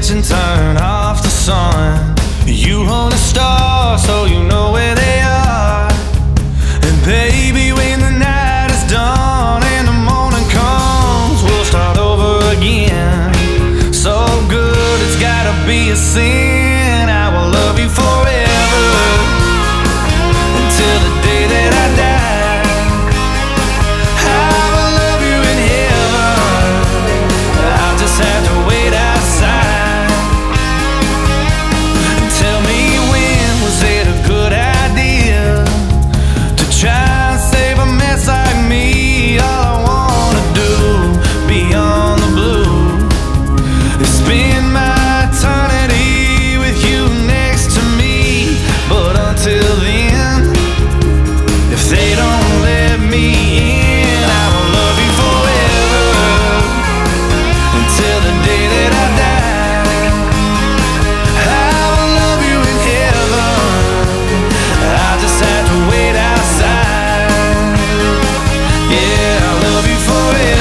switch and turn off the sun. You own a star, so you know where they are. And baby, when the night is done and the morning comes, we'll start over again. So good, it's gotta be a sin. I will love you forever until the day that I die. I will love you in heaven. I'll just have to wait outside. And tell me, when was it a good idea to try and save a mess like me? All I wanna do beyond the blue is spend my eternity with you next to me. But until then, if they don't let me in, I will love you forever until the day that I die. I will love you in heaven. I'll just have to wait outside. Yeah, I love you forever.